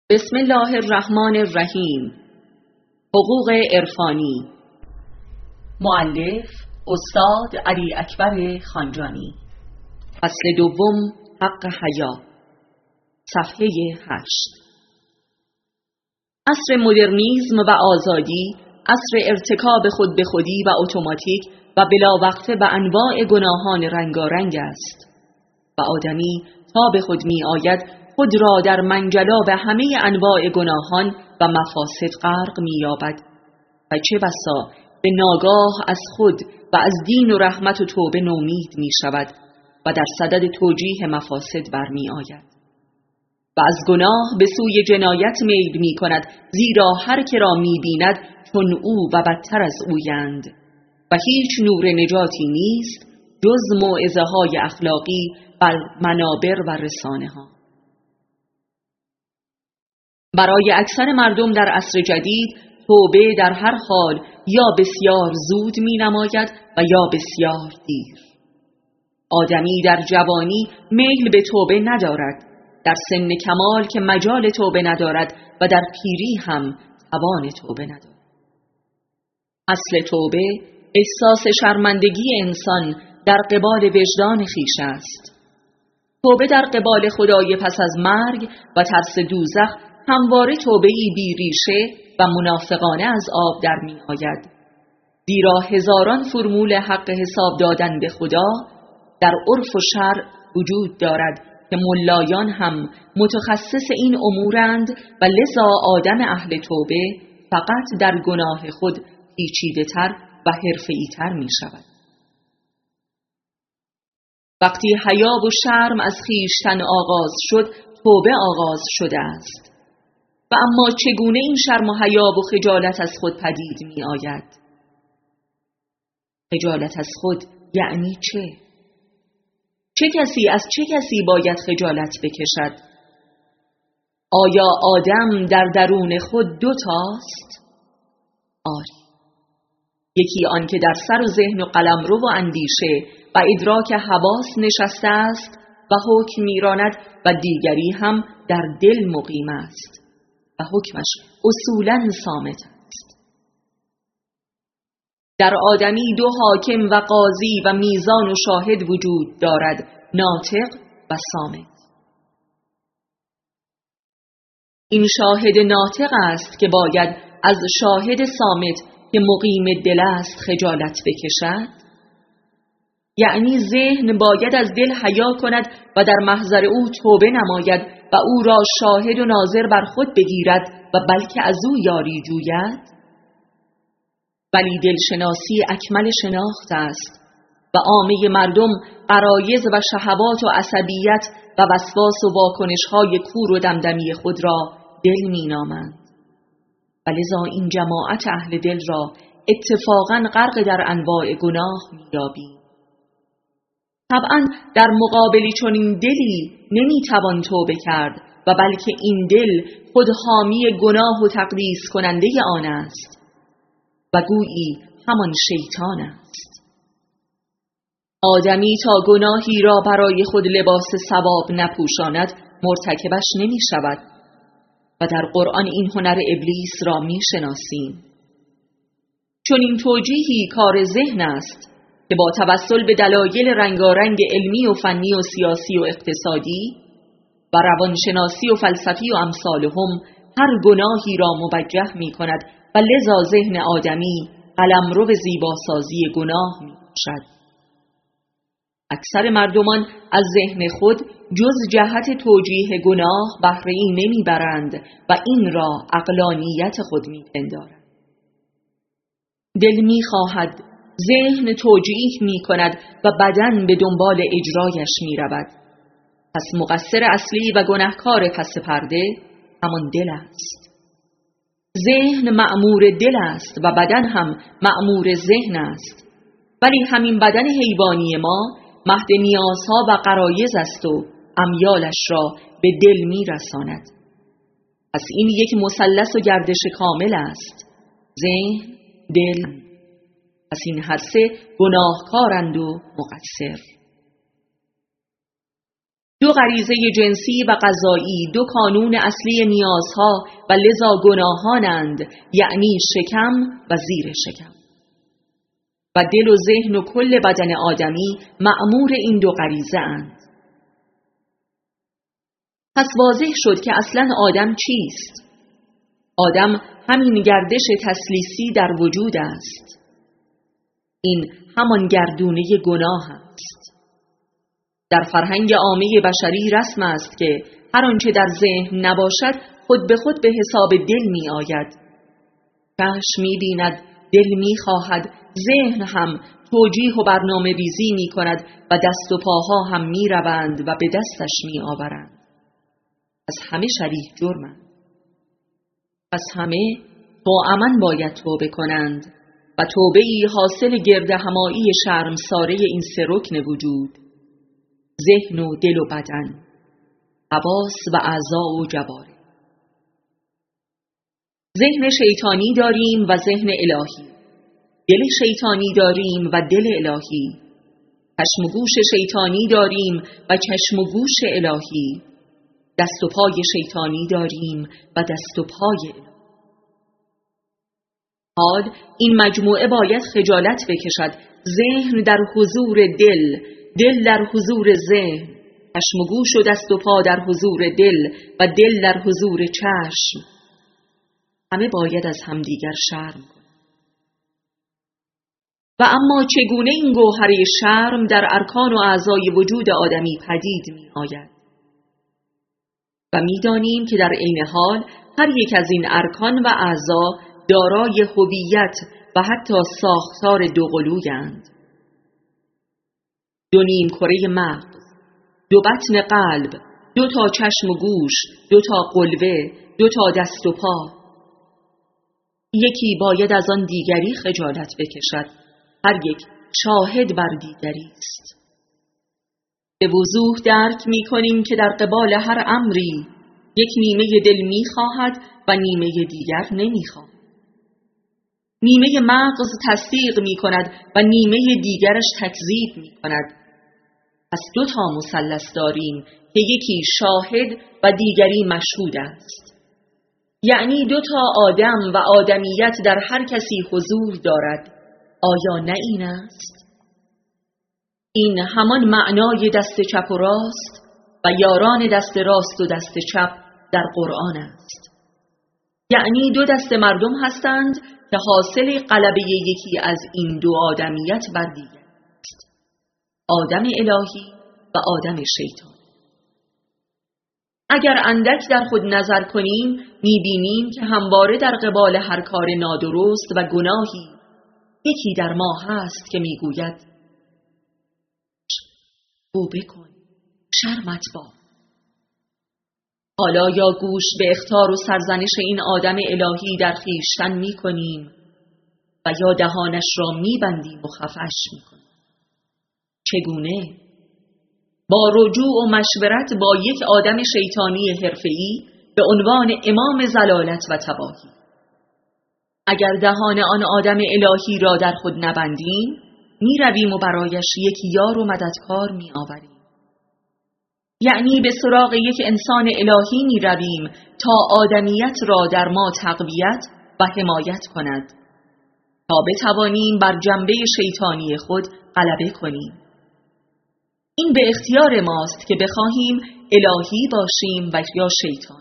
بسم الله الرحمن الرحیم. حقوق عرفانی. مؤلف استاد علی اکبر خانجانی. فصل دوم، حق حیا. صفحه 8. عصر مدرنیسم و آزادی عصر ارتکاب خود به خودی و اتوماتیک و بلاوقفه به انواع گناهان رنگارنگ است و آدمی تا به خود می آید خود را در منجلاب همه انواع گناهان و مفاسد غرق می یابد و چه بسا به ناگاه از خود و از دین و رحمت و توبه نومید می شود و در صدد توجیه مفاسد برمی آید و از گناه به سوی جنایت میل می کند، زیرا هر که را می بیند چون او و بدتر از اویند و هیچ نور نجاتی نیست جز موعظه های اخلاقی بر منابر و رسانه ها. برای اکثر مردم در عصر جدید توبه در هر حال یا بسیار زود می نماید و یا بسیار دیر. آدمی در جوانی میل به توبه ندارد، در سن کمال که مجال توبه ندارد و در پیری هم توان توبه ندارد. اصل توبه احساس شرمندگی انسان در قبال وجدان خویش است. توبه در قبال خدای پس از مرگ و ترس دوزخ همواره توبه‌ای بی ریشه و منافقانه از آب در می آید، زیرا هزاران فرمول حق حساب دادن به خدا در عرف و شرع وجود دارد که ملایان هم متخصص این امورند و لذا آدم اهل توبه فقط در گناه خود پیچیده تر و حرفه‌ای تر می شود. وقتی حیا و شرم از خویشتن آغاز شد، توبه آغاز شده است. و اما چگونه این شرم و حیا و خجالت از خود پدید می آید؟ خجالت از خود یعنی چه؟ چه کسی از چه کسی باید خجالت بکشد؟ آیا آدم در درون خود دو تاست؟ آری. یکی آن که در سر و ذهن و قلمرو و اندیشه و ادراک حواس نشسته است و حکم میراند و دیگری هم در دل مقیم است و حکمش اصولاً صامت است. در آدمی دو حاکم و قاضی و میزان و شاهد وجود دارد، ناطق و صامت. این شاهد ناطق است که باید از شاهد صامت که مقیم دل است خجالت بکشد، یعنی ذهن باید از دل حیا کند و در محضر او توبه نماید و او را شاهد و ناظر بر خود بگیرد و بلکه از او یاری جوید. ولی دلشناسی اکمل شناخت است و عامه مردم غرایز و شهوات و عصبیت و وسواس و واکنش‌های کور و دمدمی خود را دل می‌نامند و لذا این جماعت اهل دل را اتفاقاً غرق در انواع گناه می‌یابیم. طبعاً در مقابل چنین دلی نمیتوان توبه کرد و بلکه این دل خود حامی گناه و تقدیس کننده آن است و گویی همان شیطان است. آدمی تا گناهی را برای خود لباس ثواب نپوشاند مرتکبش نمی شود و در قرآن این هنر ابلیس را می شناسیم. چون این توجیهی کار ذهن است که با توسل به دلایل رنگارنگ علمی و فنی و سیاسی و اقتصادی و روانشناسی و فلسفی و امثالهم هر گناهی را موجه می کند و لذا ذهن آدمی قلمرو زیباسازی گناه می باشد. اکثر مردمان از ذهن خود جز جهت توجیه گناه بهره‌ای نمی برند و این را عقلانیت خود می پندارند. دل می خواهد، ذهن توجیه می کند و بدن به دنبال اجرایش می رود. پس مقصر اصلی و گناهکار پس پرده همان دل است. ذهن مأمور دل است و بدن هم مأمور ذهن است، ولی همین بدن حیوانی ما مهد نیازها و غرایز است و امیالش را به دل می رساند. پس این یک مثلث و گردش کامل است: ذهن، دل. پس این هر سه گناهکارند و مقصر. دو غریزه جنسی و غذایی، دو کانون اصلی نیازها و لذا گناهانند، یعنی شکم و زیر شکم. و دل و ذهن و کل بدن آدمی مأمور این دو غریزه اند. پس واضح شد که اصلاً آدم چیست؟ آدم همین گردش تثلیثی در وجود است. این همان گردونه گناه است. در فرهنگ عامه بشری رسم است که هر آنچه در ذهن نباشد خود به خود به حساب دل می آید. چشم می بیند، دل می خواهد، ذهن هم توجیه و برنامه ریزی می کند و دست و پاها هم می روند و به دستش می آورند. از همه شریح جرمند. پس همه توأماً باید توبه کنند و توبه‌ای حاصل گرد همایی شرمساره این سه رکن وجود: ذهن و دل و بدن، حواس و اعضاء و جوارح. ذهن شیطانی داریم و ذهن الهی، دل شیطانی داریم و دل الهی، چشم و گوش شیطانی داریم و چشم و گوش الهی، دست و پای شیطانی داریم و دست و پای الهی. حال این مجموعه باید خجالت بکشد. ذهن در حضور دل، دل در حضور ذهن، چشم و گوش و دست و پا در حضور دل و دل در حضور چشم. همه باید از همدیگر شرم کنند. و اما چگونه این گوهره شرم در ارکان و اعضای وجود آدمی پدید می آید؟ و می دانیم که در عین حال هر یک از این ارکان و اعضا دارای هویت و حتی ساختار دوقلویند. دو نیم کره مغز، دو بطن قلب، دو تا چشم و گوش، دو تا قلوه، دو تا دست و پا. یکی باید از آن دیگری خجالت بکشد. هر یک شاهد بر دیگری است. به وضوح درک می کنیم که در قبال هر امری یک نیمه دل می خواهد و نیمه دیگر نمی خواهد. نیمه مغز تصدیق می کند و نیمه دیگرش تکذیب می کند. پس دو تا مثلث داریم که یکی شاهد و دیگری مشهود است. یعنی دو تا آدم و آدمیت در هر کسی حضور دارد. آیا نه این است؟ این همان معنای دست چپ و راست و یاران دست راست و دست چپ در قرآن است. یعنی دو دست مردم هستند که حاصل غلبه یکی از این دو آدمیت بر دیگر است: آدم الهی و آدم شیطان. اگر اندک در خود نظر کنیم می‌بینیم که همواره در قبال هر کار نادرست و گناهی یکی در ما هست که میگوید توبه کن، شرمت باد. حالا یا گوش به اخطار و سرزنش این آدم الهی در خویشتن میکنیم و یا دهانش را میبندیم و خفش میکنیم. چگونه؟ با رجوع و مشورت با یک آدم شیطانی حرفه‌ای به عنوان امام ضلالت و تباهی. اگر دهان آن آدم الهی را در خود نبندیم، می رویم و برایش یک یار و مددکار می آوریم. یعنی به سراغ یک انسان الهی می رویم تا آدمیت را در ما تقویت و حمایت کند، تا بتوانیم بر جنبه شیطانی خود غلبه کنیم. این به اختیار ماست که بخواهیم الهی باشیم و یا شیطان.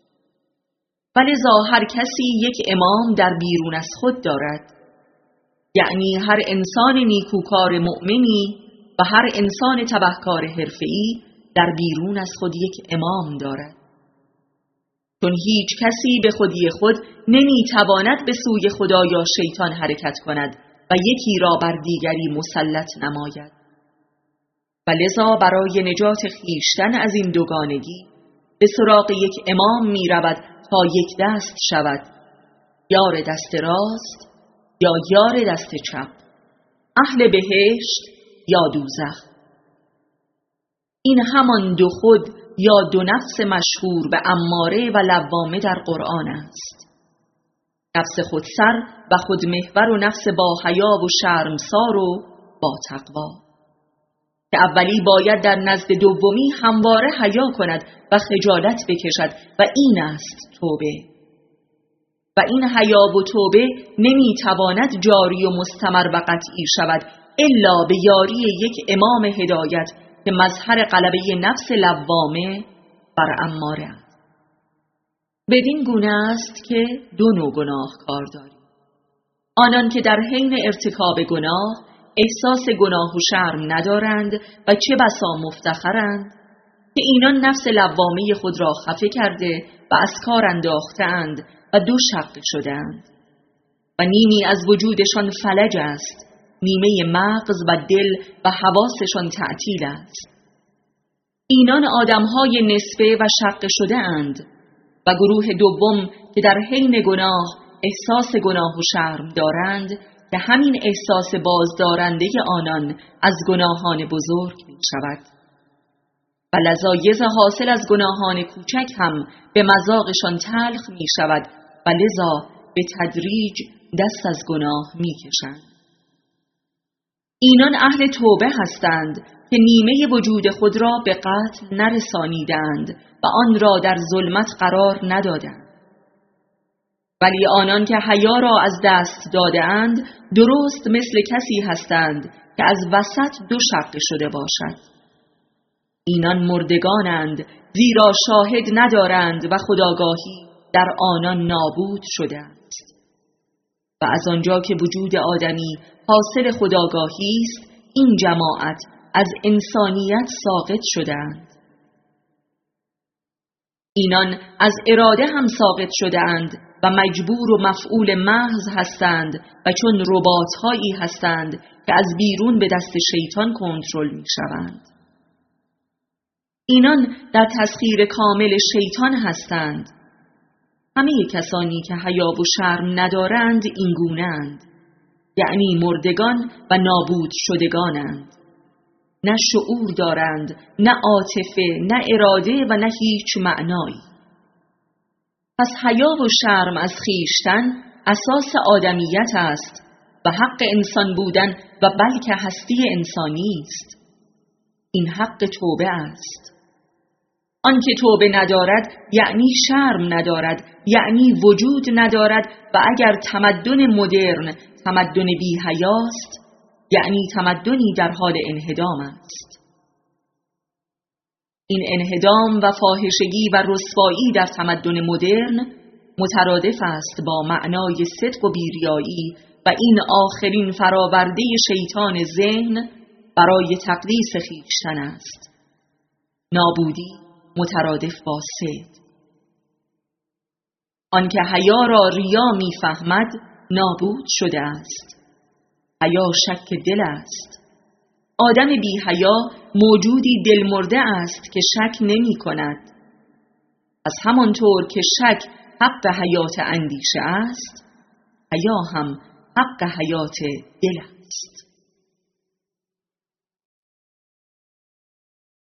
ولذا هر کسی یک امام در بیرون از خود دارد. یعنی هر انسان نیکوکار مؤمنی و هر انسان تبهکار حرفه‌ای در بیرون از خود یک امام دارد. چون هیچ کسی به خودی خود نمیتواند به سوی خدا یا شیطان حرکت کند و یکی را بر دیگری مسلط نماید. ولذا برای نجات خویشتن از این دوگانگی به سراغ یک امام می رود تا یک دست شود، یار دست راست یا یار دست چپ، اهل بهشت یا دوزخ. این همان دو خود یا دو نفس مشهور به اماره و لوامه در قرآن است: نفس خودسر و خودمحور و نفس با حیا و شرمسار و با تقوا. که اولی باید در نزد دومی همواره حیا کند و خجالت بکشد و این است توبه. و این حیا و توبه نمیتواند جاری و مستمر و قطعی شود الا به یاری یک امام هدایت که مظهر غلبه نفس لوامه بر اماره است. بدین گونه است که دو نوع گناهکار داریم: آنان که در حین ارتکاب گناه احساس گناه و شرم ندارند و چه بسا مفتخرند که اینان نفس لوامه خود را خفه کرده و از کار انداختند و دو شق شدند و نیمی از وجودشان فلج است، نیمه مغز و دل و حواسشان تعطیل است. اینان آدمهای نسبه و شق شده اند. و گروه دوم که در حین گناه احساس گناه و شرم دارند که همین احساس بازدارنده آنان از گناهان بزرگ می شود و لذایز حاصل از گناهان کوچک هم به مذاقشان تلخ می شود و لذا به تدریج دست از گناه می کشند. اینان اهل توبه هستند که نیمه وجود خود را به قتل نرسانیدند و آن را در ظلمت قرار ندادند. ولی آنان که حیا را از دست داده‌اند درست مثل کسی هستند که از وسط دو شق شده باشد. اینان مردگانند زیرا شاهد ندارند و خودآگاهی در آنان نابود شده است. و از آنجا که وجود آدمی حاصل خودآگاهی است این جماعت از انسانیت ساقط شدند. اینان از اراده هم ساقط شدند و مجبور و مفعول محض هستند و چون ربات‌هایی هستند که از بیرون به دست شیطان کنترل می‌شوند. اینان در تسخیر کامل شیطان هستند. همه کسانی که حیا و شرم ندارند این گونه‌اند، یعنی مردگان و نابود شدگانند. نه شعور دارند، نه عاطفه، نه اراده و نه هیچ معنایی. پس حیا و شرم از خویشتن اساس آدمیت است و حق انسان بودن و بلکه هستی انسانی است. این حق توبه است. آن که توبه ندارد یعنی شرم ندارد، یعنی وجود ندارد و اگر تمدن مدرن تمدن بی حیاست یعنی تمدنی در حال انهدام است. این انهدام و فاحشگی و رسوایی در تمدن مدرن مترادف است با معنای صدق و بیریایی و این آخرین فراورده شیطان ذهن برای تقدیس خویشتن است. نابودی مترادف با صدق. آنکه حیا را ریا می‌فهمد نابود شده است. حیا شک دل است. آدم بی حیا موجودی دلمرده است که شک نمی کند. از همانطور که شک حق حیات اندیشه است، حیا هم حق حیات دل است.